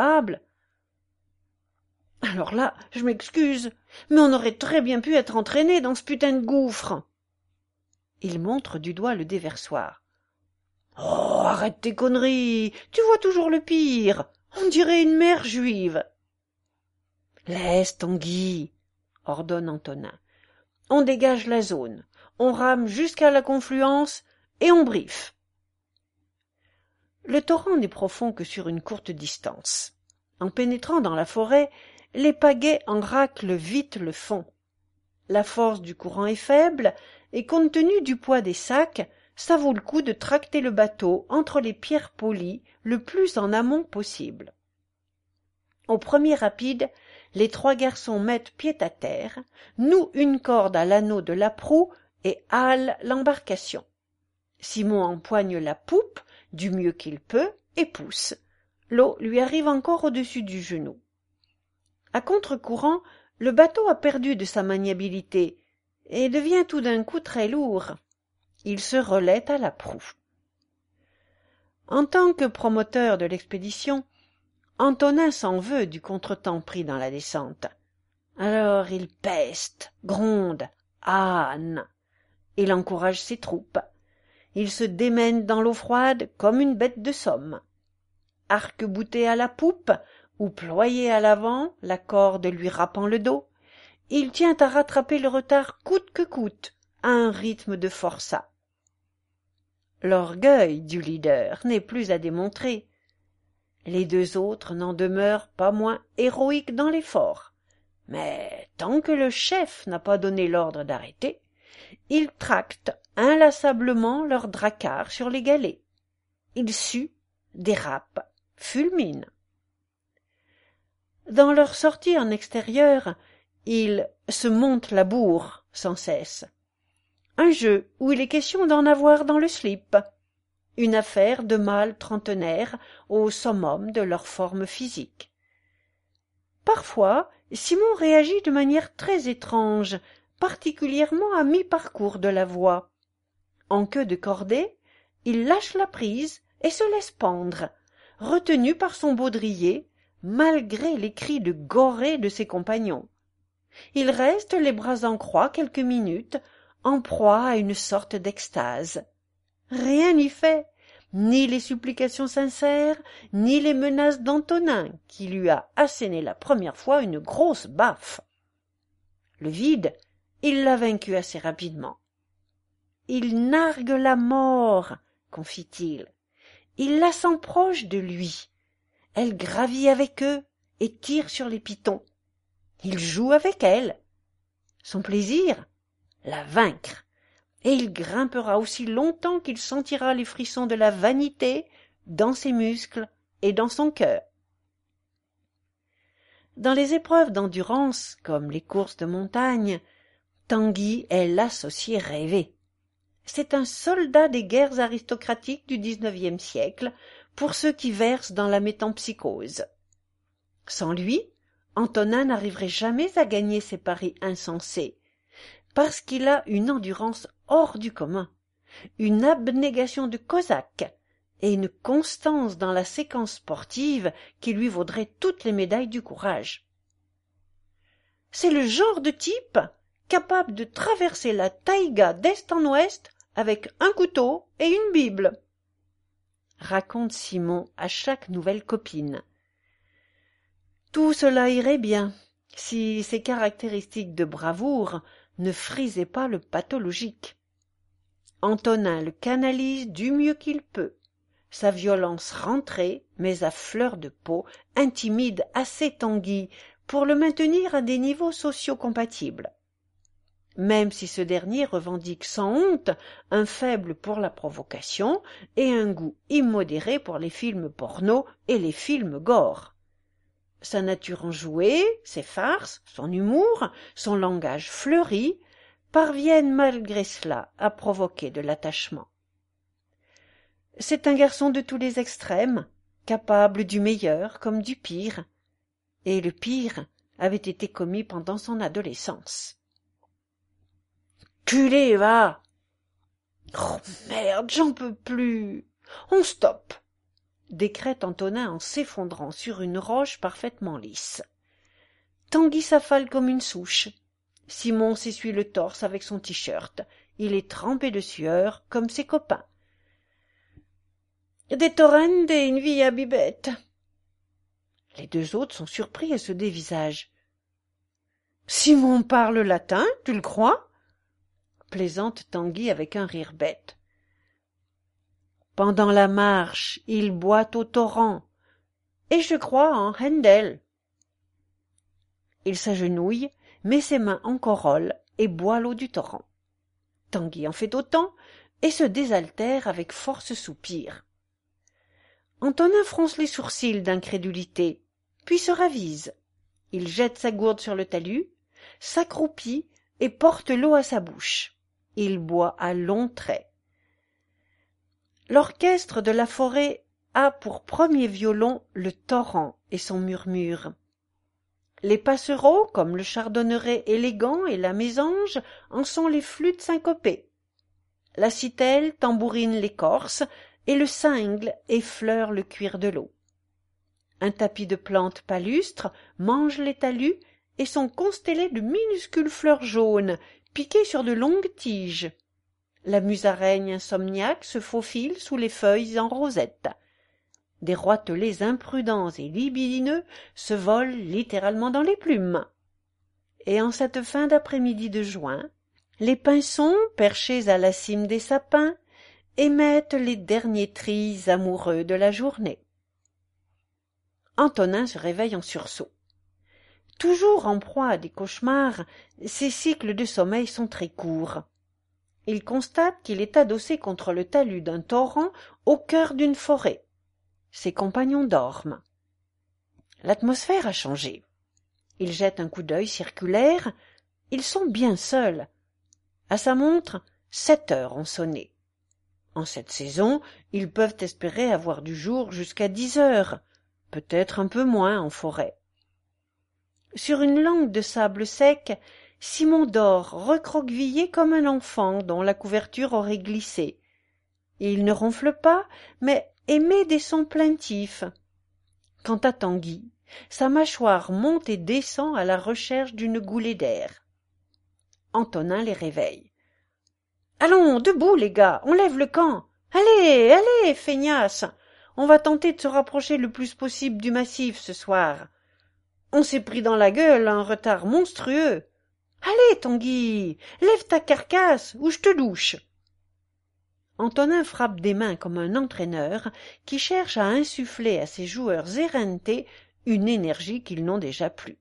Alors là, je m'excuse, mais on aurait très bien pu être entraîné dans ce putain de gouffre !» Il montre du doigt le déversoir. « Oh, arrête tes conneries, tu vois toujours le pire, on dirait une mère juive. »« Laisse, Tanguy, » ordonne Antonin. « On dégage la zone, on rame jusqu'à la confluence et on briefe. » Le torrent n'est profond que sur une courte distance. En pénétrant dans la forêt, les pagaies en raclent vite le fond. La force du courant est faible, et compte tenu du poids des sacs, ça vaut le coup de tracter le bateau entre les pierres polies le plus en amont possible. Au premier rapide, les 3 garçons mettent pied à terre, nouent une corde à l'anneau de la proue et halent l'embarcation. Simon empoigne la poupe du mieux qu'il peut et pousse. L'eau lui arrive encore au-dessus du genou. À contre-courant, le bateau a perdu de sa maniabilité et devient tout d'un coup très lourd. Il se relaie à la proue. En tant que promoteur de l'expédition, Antonin s'en veut du contretemps pris dans la descente. Alors il peste, gronde, âne. Il encourage ses troupes. Il se démène dans l'eau froide comme une bête de somme. Arc-bouté à la poupe ou ployé à l'avant, la corde lui râpant le dos, il tient à rattraper le retard coûte que coûte, à un rythme de forçat. L'orgueil du leader n'est plus à démontrer. Les 2 autres n'en demeurent pas moins héroïques dans l'effort. Mais tant que le chef n'a pas donné l'ordre d'arrêter, ils tractent inlassablement leurs dracards sur les galets. Ils suent, dérapent, fulminent. Dans leur sortie en extérieur, ils se montent la bourre sans cesse. Un jeu où il est question d'en avoir dans le slip. Une affaire de mâles trentenaires au summum de leur forme physique. Parfois, Simon réagit de manière très étrange, particulièrement à mi-parcours de la voie. En queue de cordée, il lâche la prise et se laisse pendre, retenu par son baudrier, malgré les cris de gorée de ses compagnons. Il reste les bras en croix quelques minutes, en proie à une sorte d'extase. Rien n'y fait, ni les supplications sincères, ni les menaces d'Antonin, qui lui a asséné la première fois une grosse baffe. Le vide, il l'a vaincu assez rapidement. Il nargue la mort, confie-t-il. Il la sent proche de lui. Elle gravit avec eux et tire sur les pitons. Il joue avec elle. Son plaisir, la vaincre. Et il grimpera aussi longtemps qu'il sentira les frissons de la vanité dans ses muscles et dans son cœur. Dans les épreuves d'endurance, comme les courses de montagne, Tanguy est l'associé rêvé. C'est un soldat des guerres aristocratiques du XIXe siècle, pour ceux qui versent dans la métempsychose. Sans lui, Antonin n'arriverait jamais à gagner ses paris insensés, parce qu'il a une endurance hors du commun, une abnégation de cosaque et une constance dans la séquence sportive qui lui vaudrait toutes les médailles du courage. C'est le genre de type capable de traverser la taïga d'est en ouest avec un couteau et une Bible, raconte Simon à chaque nouvelle copine. Tout cela irait bien si ces caractéristiques de bravoure ne frisaient pas le pathologique. Antonin le canalise du mieux qu'il peut. Sa violence rentrée, mais à fleur de peau, intimide assez Tanguy pour le maintenir à des niveaux sociaux compatibles. Même si ce dernier revendique sans honte un faible pour la provocation et un goût immodéré pour les films porno et les films gore. Sa nature enjouée, ses farces, son humour, son langage fleuri parviennent malgré cela à provoquer de l'attachement. C'est un garçon de tous les extrêmes, capable du meilleur comme du pire, et le pire avait été commis pendant son adolescence. Culé, va! Oh merde, j'en peux plus! On stoppe! Décrète Antonin en s'effondrant sur une roche parfaitement lisse. Tanguy s'affale comme une souche. Simon s'essuie le torse avec son t-shirt. Il est trempé de sueur, comme ses copains. Des torrente et une via bibette. Les deux autres sont surpris et se dévisagent. Simon parle latin, tu le crois? Plaisante Tanguy avec un rire bête. Pendant la marche, il boit au torrent, et je crois en Handel. Il s'agenouille, met ses mains en corolle et boit l'eau du torrent. Tanguy en fait autant et se désaltère avec force soupir. Antonin fronce les sourcils d'incrédulité, puis se ravise. Il jette sa gourde sur le talus, s'accroupit et porte l'eau à sa bouche. Il boit à longs traits. L'orchestre de la forêt a pour premier violon le torrent et son murmure. Les passereaux, comme le chardonneret élégant et la mésange, en sont les flûtes syncopées. La citelle tambourine l'écorce et le cingle effleure le cuir de l'eau. Un tapis de plantes palustres mange les talus et sont constellés de minuscules fleurs jaunes, piquées sur de longues tiges. La musaraigne insomniaque se faufile sous les feuilles en rosette. Des roitelets imprudents et libidineux se volent littéralement dans les plumes. Et en cette fin d'après-midi de juin, les pinsons, perchés à la cime des sapins, émettent les derniers trilles amoureux de la journée. Antonin se réveille en sursaut. Toujours en proie à des cauchemars, ses cycles de sommeil sont très courts. Il constate qu'il est adossé contre le talus d'un torrent au cœur d'une forêt. Ses compagnons dorment. L'atmosphère a changé. Il jette un coup d'œil circulaire. Ils sont bien seuls. À sa montre, 7 heures ont sonné. En cette saison, ils peuvent espérer avoir du jour jusqu'à 10 heures, peut-être un peu moins en forêt. Sur une langue de sable sec, Simon dort recroquevillé comme un enfant dont la couverture aurait glissé. Il ne ronfle pas, mais émet des sons plaintifs. Quant à Tanguy, sa mâchoire monte et descend à la recherche d'une goulée d'air. Antonin les réveille. « Allons, debout, les gars, on lève le camp. Allez, allez, feignasse, on va tenter de se rapprocher le plus possible du massif ce soir. On s'est pris dans la gueule un retard monstrueux. Allez, Tanguy, lève ta carcasse ou je te douche. Antonin frappe des mains comme un entraîneur qui cherche à insuffler à ses joueurs éreintés une énergie qu'ils n'ont déjà plus.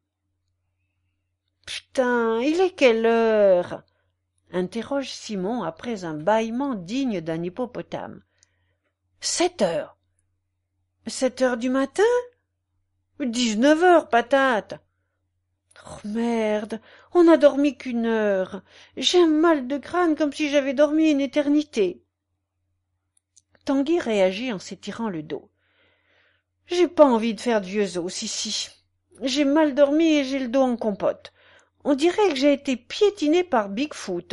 Putain, il est quelle heure? Interroge Simon après un bâillement digne d'un hippopotame. 7 heures. 7 heures du matin? 19 heures, patate. Oh merde, on n'a dormi qu'1 heure. J'ai un mal de crâne comme si j'avais dormi une éternité. Tanguy réagit en s'étirant le dos. J'ai pas envie de faire de vieux os ici. J'ai mal dormi et j'ai le dos en compote. On dirait que j'ai été piétiné par Bigfoot.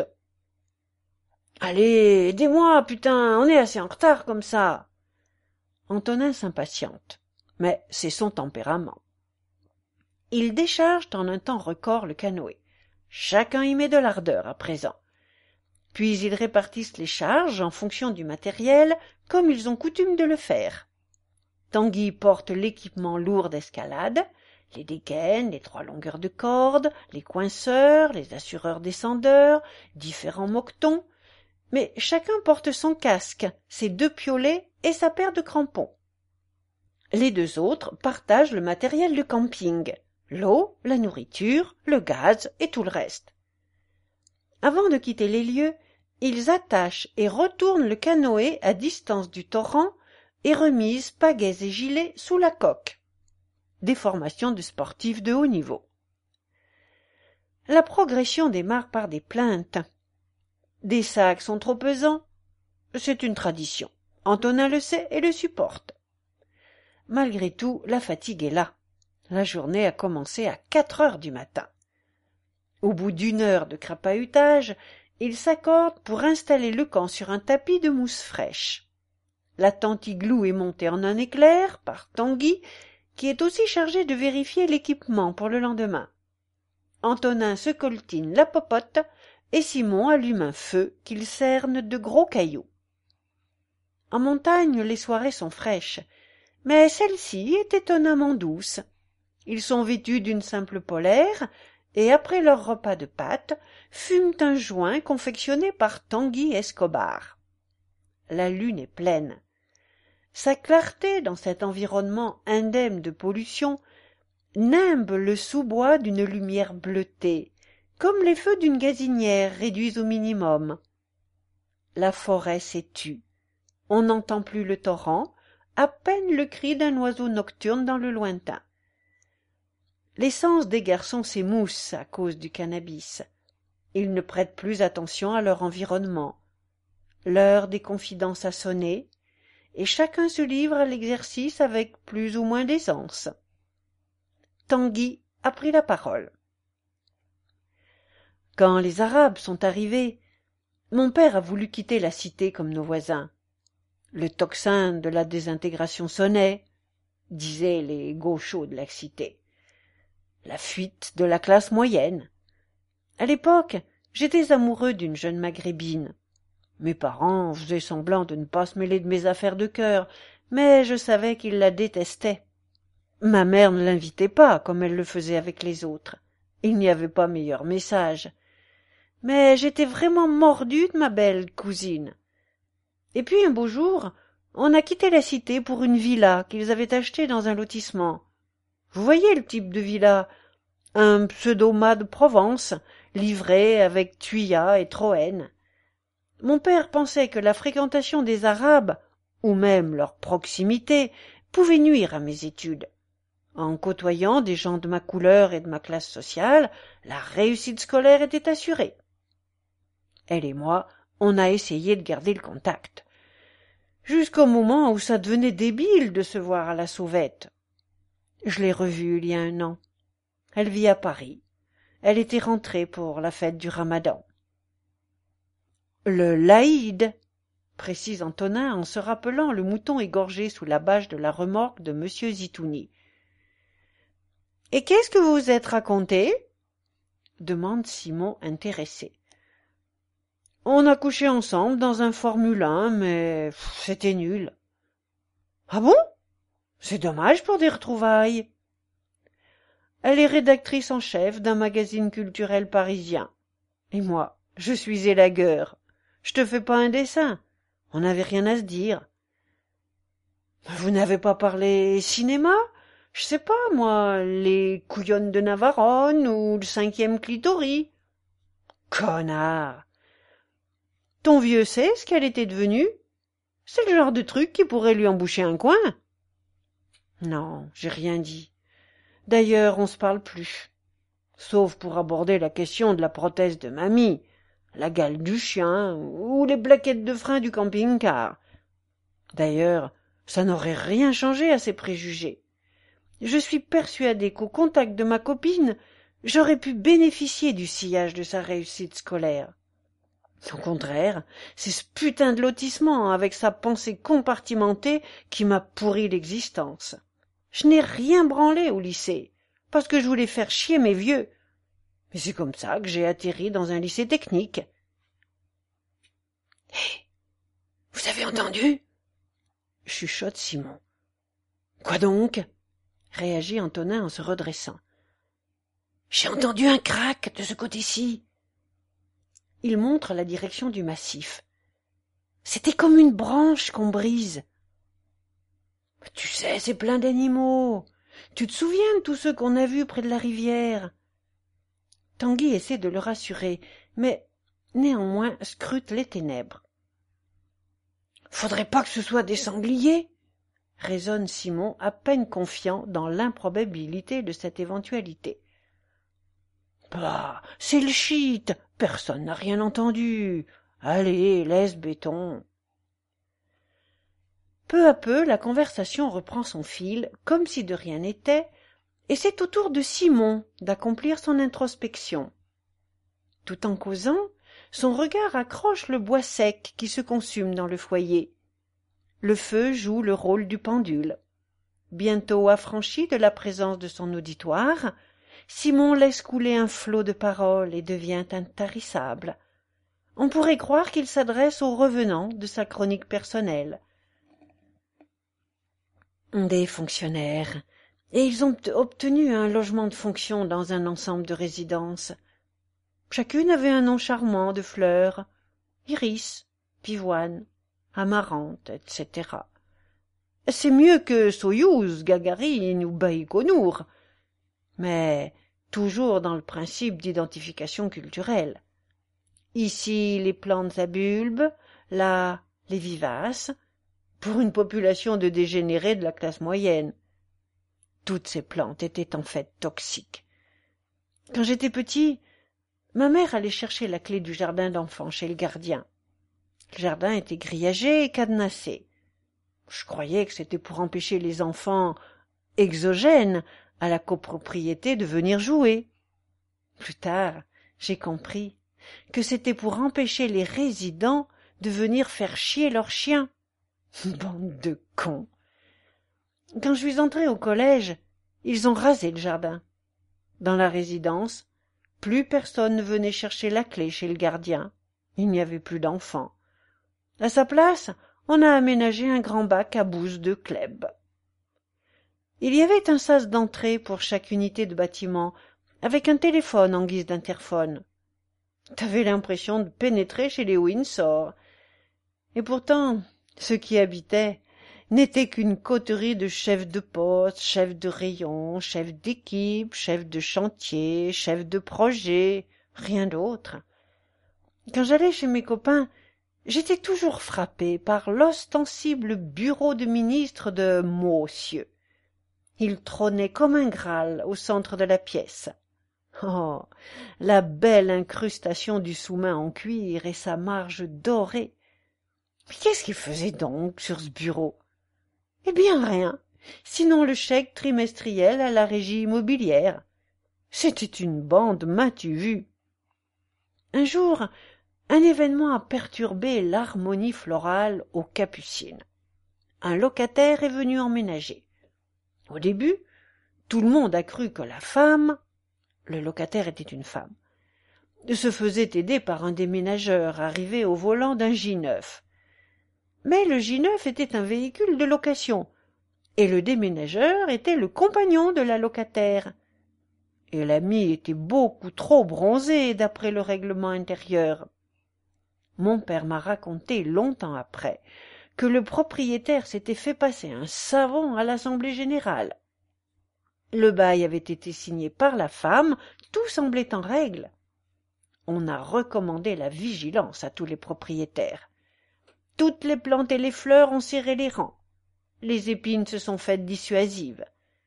Allez, aidez-moi, putain, on est assez en retard comme ça. Antonin s'impatiente, mais c'est son tempérament. Ils déchargent en un temps record le canoë. Chacun y met de l'ardeur à présent. Puis ils répartissent les charges en fonction du matériel, comme ils ont coutume de le faire. Tanguy porte l'équipement lourd d'escalade, les dégaines, les 3 longueurs de corde, les coinceurs, les assureurs-descendeurs, différents moquetons, mais chacun porte son casque, ses 2 piolets et sa paire de crampons. Les 2 autres partagent le matériel de camping, l'eau, la nourriture, le gaz et tout le reste. Avant de quitter les lieux, ils attachent et retournent le canoë à distance du torrent et remisent pagaies et gilets sous la coque. Des formations de sportifs de haut niveau. La progression démarre par des plaintes. Des sacs sont trop pesants. C'est une tradition. Antonin le sait et le supporte. Malgré tout, la fatigue est là. La journée a commencé à 4 heures du matin. Au bout d'1 heure de crapahutage, ils s'accordent pour installer le camp sur un tapis de mousse fraîche. La tente igloo est montée en un éclair par Tanguy, qui est aussi chargé de vérifier l'équipement pour le lendemain. Antonin se coltine la popote et Simon allume un feu qu'il cerne de gros cailloux. En montagne, les soirées sont fraîches, mais celle-ci est étonnamment douce. Ils sont vêtus d'une simple polaire et, après leur repas de pâtes, fument un joint confectionné par Tanguy Escobar. La lune est pleine. Sa clarté, dans cet environnement indemne de pollution, nimbe le sous-bois d'une lumière bleutée, comme les feux d'une gazinière réduits au minimum. La forêt s'est tue. On n'entend plus le torrent, à peine le cri d'un oiseau nocturne dans le lointain. Les sens des garçons s'émoussent à cause du cannabis. Ils ne prêtent plus attention à leur environnement. L'heure des confidences a sonné, et chacun se livre à l'exercice avec plus ou moins d'aisance. Tanguy a pris la parole. Quand les Arabes sont arrivés, mon père a voulu quitter la cité comme nos voisins. Le tocsin de la désintégration sonnait, disaient les gauchos de la cité. La fuite de la classe moyenne. À l'époque, j'étais amoureux d'une jeune maghrébine. Mes parents faisaient semblant de ne pas se mêler de mes affaires de cœur, mais je savais qu'ils la détestaient. Ma mère ne l'invitait pas, comme elle le faisait avec les autres. Il n'y avait pas meilleur message. Mais j'étais vraiment mordu de ma belle cousine. Et puis un beau jour, on a quitté la cité pour une villa qu'ils avaient achetée dans un lotissement. Vous voyez le type de villa, un pseudo-mât de Provence, livré avec tuyas et troènes. Mon père pensait que la fréquentation des Arabes, ou même leur proximité, pouvait nuire à mes études. En côtoyant des gens de ma couleur et de ma classe sociale, la réussite scolaire était assurée. Elle et moi, on a essayé de garder le contact. Jusqu'au moment où ça devenait débile de se voir à la sauvette. Je l'ai revue il y a 1 an. Elle vit à Paris. Elle était rentrée pour la fête du Ramadan. Le laïd, précise Antonin en se rappelant le mouton égorgé sous la bâche de la remorque de M. Zitouni. « Et qu'est-ce que vous vous êtes raconté ?» demande Simon intéressé. On a couché ensemble dans un Formule 1, mais c'était nul. Ah bon? C'est dommage pour des retrouvailles. Elle est rédactrice en chef d'un magazine culturel parisien. Et moi, je suis élagueur. Je te fais pas un dessin. On n'avait rien à se dire. Vous n'avez pas parlé cinéma? Je sais pas, moi, les couillonnes de Navarone ou le 5e clitoris. Connard! Ton vieux sait ce qu'elle était devenue? C'est le genre de truc qui pourrait lui emboucher un coin. Non, j'ai rien dit. D'ailleurs, on se parle plus. Sauf pour aborder la question de la prothèse de mamie, la gale du chien ou les plaquettes de frein du camping-car. D'ailleurs, ça n'aurait rien changé à ses préjugés. Je suis persuadé qu'au contact de ma copine, j'aurais pu bénéficier du sillage de sa réussite scolaire. Au contraire, c'est ce putain de lotissement avec sa pensée compartimentée qui m'a pourri l'existence. Je n'ai rien branlé au lycée, parce que je voulais faire chier mes vieux. Mais c'est comme ça que j'ai atterri dans un lycée technique. Hé, vous avez entendu? Chuchote Simon. Quoi donc? Réagit Antonin en se redressant. J'ai entendu un crack de ce côté-ci. Il montre la direction du massif. C'était comme une branche qu'on brise. Tu sais, c'est plein d'animaux. Tu te souviens de tous ceux qu'on a vus près de la rivière? Tanguy essaie de le rassurer, mais néanmoins scrute les ténèbres. Faudrait pas que ce soit des sangliers, raisonne Simon, à peine confiant dans l'improbabilité de cette éventualité. Bah, c'est le shit, personne n'a rien entendu. Allez, laisse béton. Peu à peu, la conversation reprend son fil, comme si de rien n'était, et c'est au tour de Simon d'accomplir son introspection. Tout en causant, son regard accroche le bois sec qui se consume dans le foyer. Le feu joue le rôle du pendule. Bientôt affranchi de la présence de son auditoire, Simon laisse couler un flot de paroles et devient intarissable. On pourrait croire qu'il s'adresse aux revenants de sa chronique personnelle. Des fonctionnaires, et ils ont obtenu un logement de fonction dans un ensemble de résidences. Chacune avait un nom charmant de fleurs, iris, pivoine, amarante, etc. C'est mieux que Soyouz, Gagarine ou Baïkonour, mais toujours dans le principe d'identification culturelle. Ici, les plantes à bulbes, là, les vivaces, pour une population de dégénérés de la classe moyenne. Toutes ces plantes étaient en fait toxiques. Quand j'étais petit, ma mère allait chercher la clé du jardin d'enfants chez le gardien. Le jardin était grillagé et cadenassé. Je croyais que c'était pour empêcher les enfants exogènes à la copropriété de venir jouer. Plus tard, j'ai compris que c'était pour empêcher les résidents de venir faire chier leurs chiens. Bande de cons. Quand je suis entrée au collège, ils ont rasé le jardin. Dans la résidence, plus personne ne venait chercher la clé chez le gardien. Il n'y avait plus d'enfants. À sa place, on a aménagé un grand bac à bouse de Kleb. Il y avait un sas d'entrée pour chaque unité de bâtiment, avec un téléphone en guise d'interphone. T'avais l'impression de pénétrer chez les Windsor. Et pourtant, ceux qui habitaient n'étaient qu'une coterie de chefs de poste, chefs de rayon, chefs d'équipe, chefs de chantier, chefs de projet, rien d'autre. Quand j'allais chez mes copains, j'étais toujours frappé par l'ostensible bureau de ministre de Monsieur. Il trônait comme un Graal au centre de la pièce. Oh, la belle incrustation du sous-main en cuir et sa marge dorée. Mais qu'est-ce qu'il faisait donc sur ce bureau? Eh bien rien, sinon le chèque trimestriel à la régie immobilière. C'était une bande m'as-tu vu. Un jour, un événement a perturbé l'harmonie florale aux Capucines. Un locataire est venu emménager. Au début, tout le monde a cru que la femme, le locataire était une femme, se faisait aider par un déménageur arrivé au volant d'un J9. Mais le J9 était un véhicule de location, et le déménageur était le compagnon de la locataire. Et l'ami était beaucoup trop bronzé d'après le règlement intérieur. Mon père m'a raconté longtemps après que le propriétaire s'était fait passer un savant à l'Assemblée générale. Le bail avait été signé par la femme, tout semblait en règle. On a recommandé la vigilance à tous les propriétaires. Toutes les plantes et les fleurs ont serré les rangs. Les épines se sont faites dissuasives.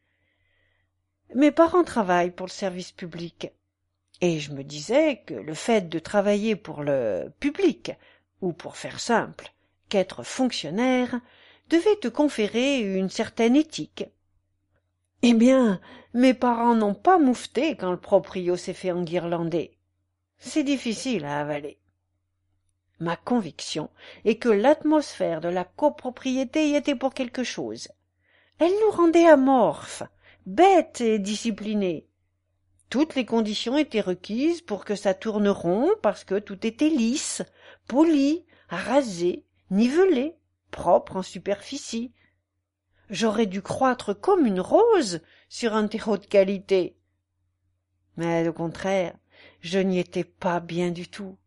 Mes parents travaillent pour le service public, et je me disais que le fait de travailler pour le public, ou pour faire simple, qu'être fonctionnaire, devait te conférer une certaine éthique. Eh bien, mes parents n'ont pas moufté quand le proprio s'est fait enguirlander. C'est difficile à avaler. Ma conviction est que l'atmosphère de la copropriété y était pour quelque chose. Elle nous rendait amorphes, bêtes et disciplinés. Toutes les conditions étaient requises pour que ça tourne rond parce que tout était lisse, poli, rasé, nivelé, propre en superficie. J'aurais dû croître comme une rose sur un terreau de qualité. Mais au contraire, je n'y étais pas bien du tout.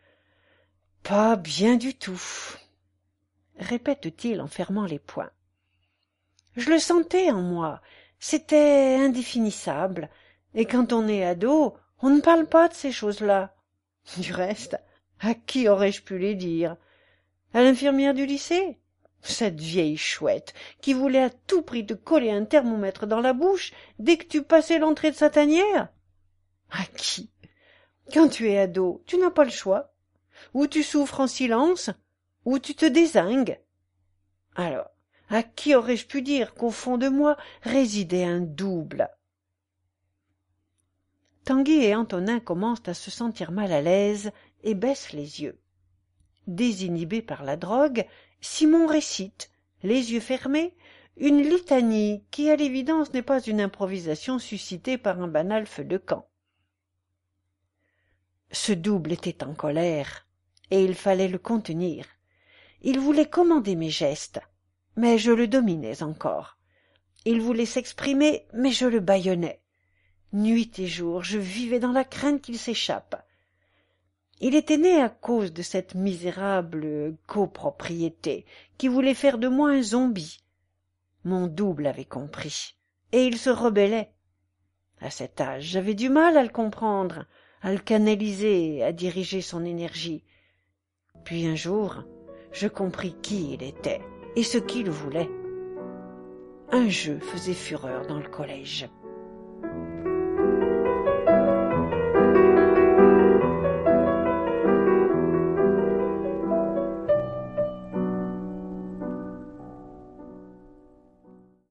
Pas bien du tout, répète-t-il en fermant les poings. Je le sentais en moi, c'était indéfinissable, et quand on est ado, on ne parle pas de ces choses-là. Du reste, à qui aurais-je pu les dire? À l'infirmière du lycée? Cette vieille chouette qui voulait à tout prix te coller un thermomètre dans la bouche dès que tu passais l'entrée de sa tanière? À qui? Quand tu es ado, tu n'as pas le choix. Ou tu souffres en silence, ou tu te dézingues. Alors, à qui aurais-je pu dire qu'au fond de moi résidait un double? Tanguy et Antonin commencent à se sentir mal à l'aise et baissent les yeux. Désinhibé par la drogue, Simon récite, les yeux fermés, une litanie qui, à l'évidence, n'est pas une improvisation suscitée par un banal feu de camp. Ce double était en colère, et il fallait le contenir. Il voulait commander mes gestes, mais je le dominais encore. Il voulait s'exprimer, mais je le bâillonnais. Nuit et jour, je vivais dans la crainte qu'il s'échappe. Il était né à cause de cette misérable copropriété qui voulait faire de moi un zombie. Mon double avait compris, et il se rebellait. À cet âge, j'avais du mal à le comprendre, à le canaliser, à diriger son énergie. Puis un jour, je compris qui il était et ce qu'il voulait. Un jeu faisait fureur dans le collège.